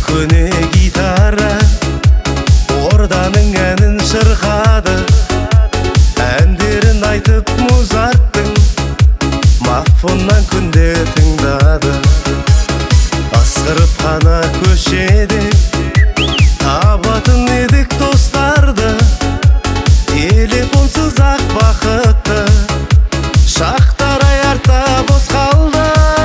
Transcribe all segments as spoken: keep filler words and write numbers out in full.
көне гитара орданың әнін шырқады, әндерін айтып Музарттың мафоннан күнде тыңдады. Асқырып қана көшеде табатын едік достарды, телефонсыз ақ бақытты шақтар артта бос қалды.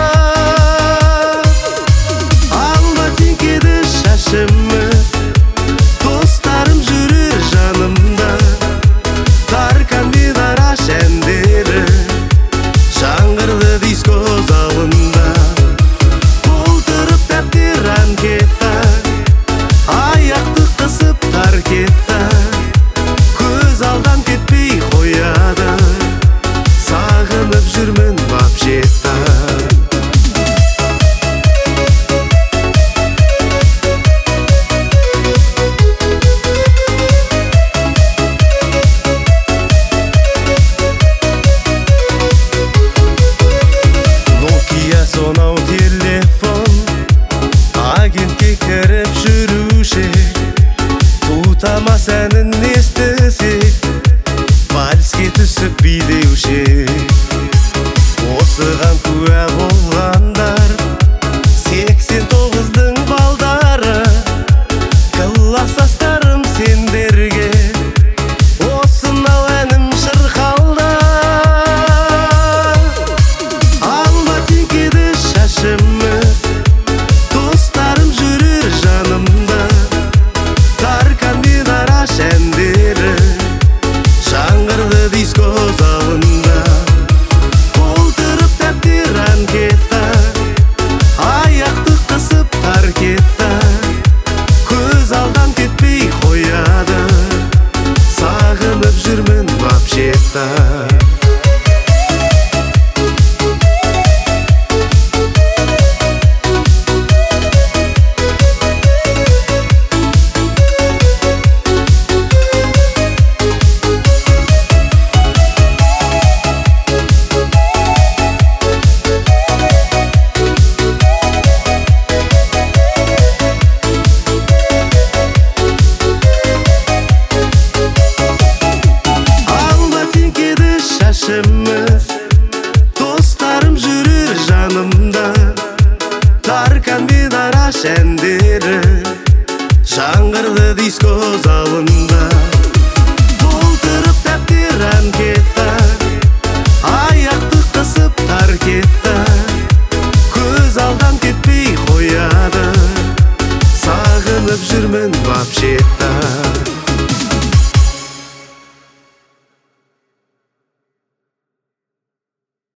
Алма теңкеді шашымыз, достарым жүрер жанымда, Таркан мен Араш әндері жаңғырды диско залында. Толтырып дәптер анкета, аяқты қысып таркетта, көз алдан кетпей қояды, сағынып жүрмін вообще-то. Сонау телефон агентке кіріп жүруші, Тутамас әнін естісек, вальске түсіп билеуші. Осыған куә болғандар сексен тоғыздың балдары, класстастарым сендерге осынау әнім шырқалды. Шашымыз, достарым жүрер жанымда, Таркан мен Араш әндері жаңғырды диско залында. Толтырып дәптер анкета, аяқты қысып таркетта, көз алдан кетпей қояды, сағынып жүрмін вообще-то. Шашымыз, достарым жүрер жанымда, Таркан мен Араш әндері жаңғырды диско залында.